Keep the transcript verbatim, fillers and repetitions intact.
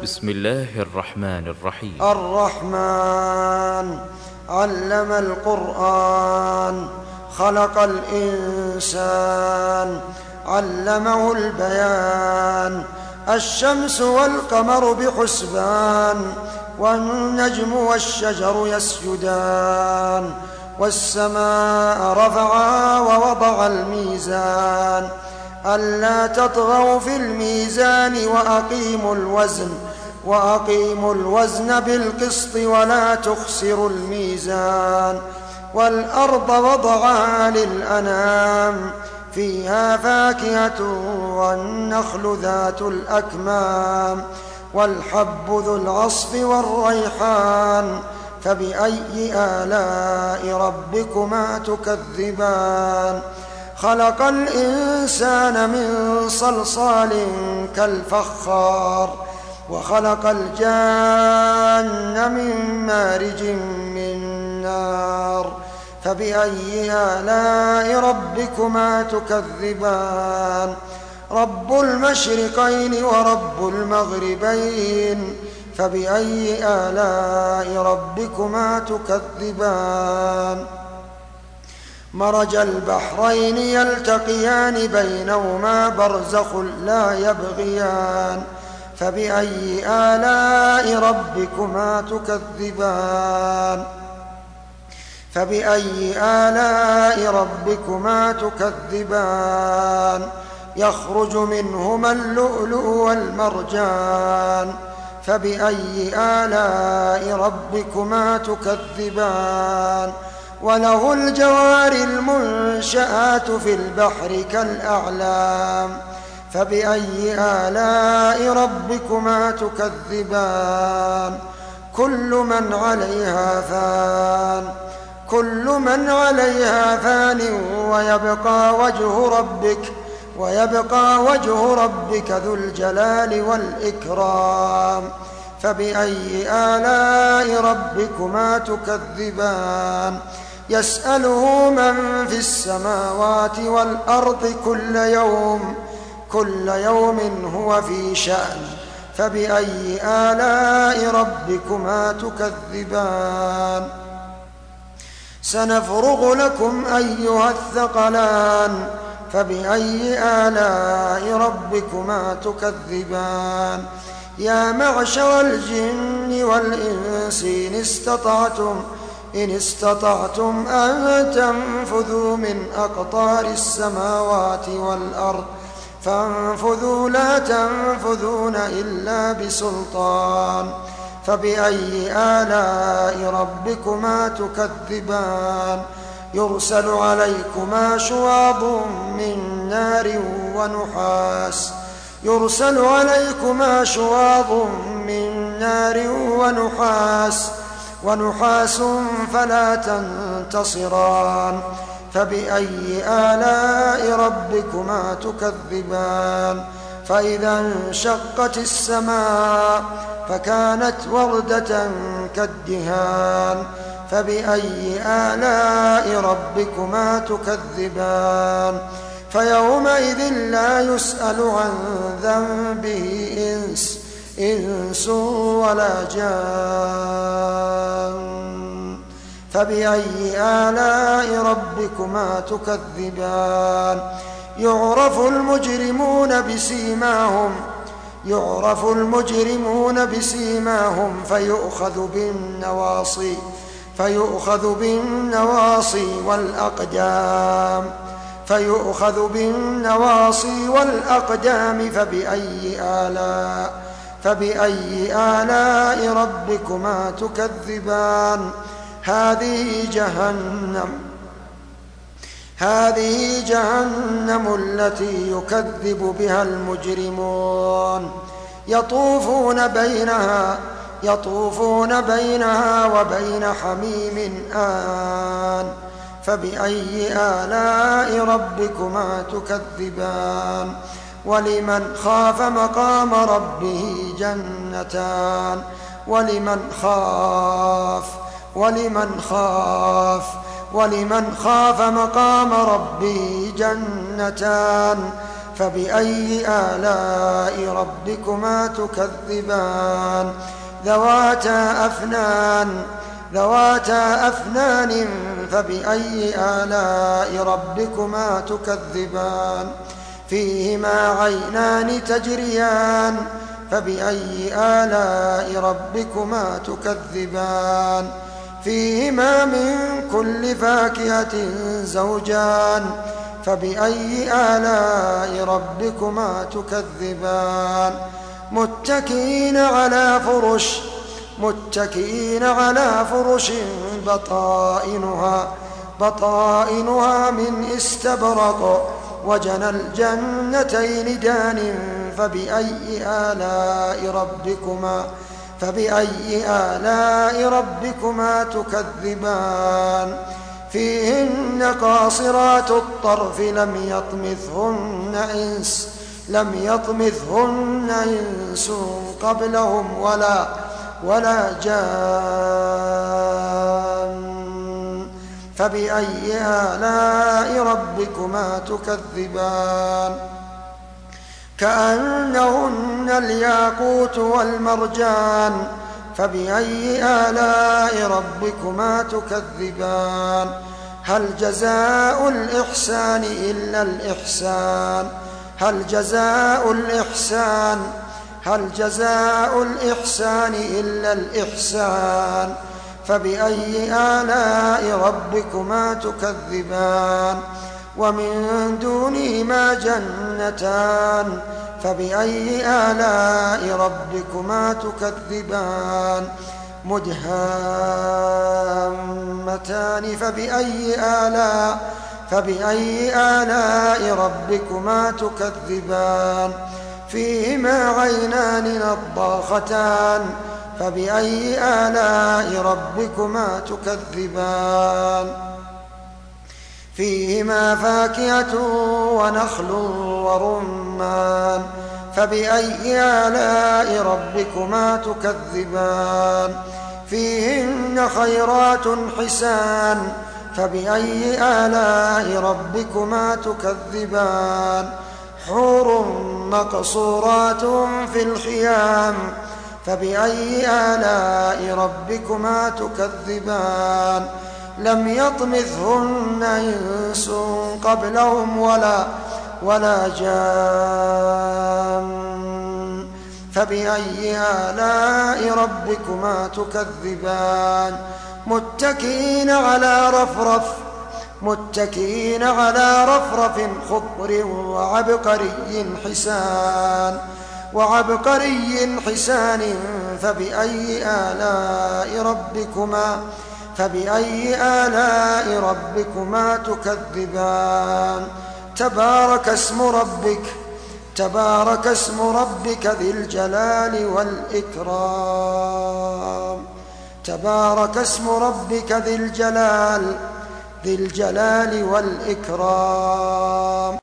بسم الله الرحمن الرحيم. الرحمن علم القرآن، خلق الإنسان، علمه البيان. الشمس والقمر بحسبان، والنجم والشجر يسجدان. والسماء رفعها ووضع الميزان، ألا تطغوا في الميزان وأقيموا الوزن وأقيموا الوزن بالقسط ولا تخسروا الميزان. والأرض وضعها للأنام، فيها فاكهة والنخل ذات الأكمام، والحب ذو العصف والريحان. فبأي آلاء ربكما تكذبان؟ خلق الإنسان من صلصال كالفخار، وخلق الجان من مارج من نار. فبأي آلاء ربكما تكذبان؟ رب المشرقين ورب المغربين، فبأي آلاء ربكما تكذبان؟ مرج البحرين يلتقيان، بينهما برزخ لا يبغيان. فبأي آلاء ربكما تكذبان؟ فبأي آلاء ربكما تكذبان؟ يخرج منهما اللؤلؤ والمرجان. فبأي آلاء ربكما تكذبان؟ وله الجوار المنشآت في البحر كالأعلام. فبأي آلاء ربكما تكذبان؟ كل من عليها فان كل من عليها فان ويبقى وجه ربك ويبقى وجه ربك ذو الجلال والإكرام. فبأي آلاء ربكما تكذبان؟ يسأله من في السماوات والأرض كل يوم كل يوم هو في شأن. فبأي آلاء ربكما تكذبان؟ سنفرغ لكم أيها الثقلان. فبأي آلاء ربكما تكذبان؟ يا معشر الجن والإنس إن استطعتم إن استطعتم أن تنفذوا من أقطار السماوات والأرض فانفذوا لا تنفذون إلا بسلطان. فبأي آلاء ربكما تكذبان؟ يرسل عليكما شواظ من نار ونحاس يرسل عليكما شواظ من نار ونحاس ونحاس فلا تنتصران. فبأي آلاء ربكما تكذبان؟ فإذا انشقت السماء فكانت وردة كالدهان. فبأي آلاء ربكما تكذبان؟ فيومئذ لا يسأل عن ذنبه إنس إنس ولا جان. فبأي آلاء ربكما تكذبان؟ يعرف المجرمون بسيماهم يعرف المجرمون بسيماهم فيؤخذ بالنواصي فيؤخذ بالنواصي والأقدام فيؤخذ بالنواصي والأقدام. فبأي آلاء فبأي آلاء ربكما تكذبان؟ هذه جهنم هذه جهنم التي يكذب بها المجرمون. يطوفون بينها يطوفون بينها وبين حميم آن. فبأي آلاء ربكما تكذبان؟ ولمن خاف مقام ربه جنتان ولمن خاف ولمن خاف ولمن خاف مقام ربه جنتان. فبأي آلاء ربكما تكذبان ذواتا أفنان ذواتا أفنان فبأي آلاء ربكما تكذبان فيهما عينان تجريان فبأي آلاء ربكما تكذبان فيهما من كل فاكهة زوجان فبأي آلاء ربكما تكذبان متكئين على فرش متكئين على فرش بطائنها بطائنها من استبرق وجنى الجنتين دان فبأي آلاء ربكما فبأي آلاء ربكما تكذبان فيهن قاصرات الطرف لم يطمثهن إنس لم يطمثهن إنس قبلهم ولا ولا جان فبأي آلاء ربكما تكذبان كأنهن الياقوت والمرجان فبأي آلاء ربكما تكذبان هل جزاء الإحسان إلا الإحسان هل جزاء الإحسان هل جزاء الإحسان إلا الإحسان فبأي آلاء ربكما تكذبان ومن دونهما جنتان فبأي آلاء ربكما تكذبان مدهامتان فبأي آلاء فبأي آلاء ربكما تكذبان فيهما عينان نضاختان فبأي آلاء ربكما تكذبان فيهما فاكهة ونخل ورمان فبأي آلاء ربكما تكذبان فيهن خيرات حسان فبأي آلاء ربكما تكذبان حور مقصورات في الخيام فبأي آلاء ربكما تكذبان لم يطمثهن إنس قبلهم ولا ولا جان فبأي آلاء ربكما تكذبان متكئين على رفرف متكئين على رفرف خضر وعبقري حسان وعبقري حسان فبأي آلاء ربكما فبأي آلاء ربكما تكذبان تبارك اسم ربك تبارك اسم ربك ذي الجلال والإكرام تبارك اسم ربك ذي الجلال ذي الجلال والإكرام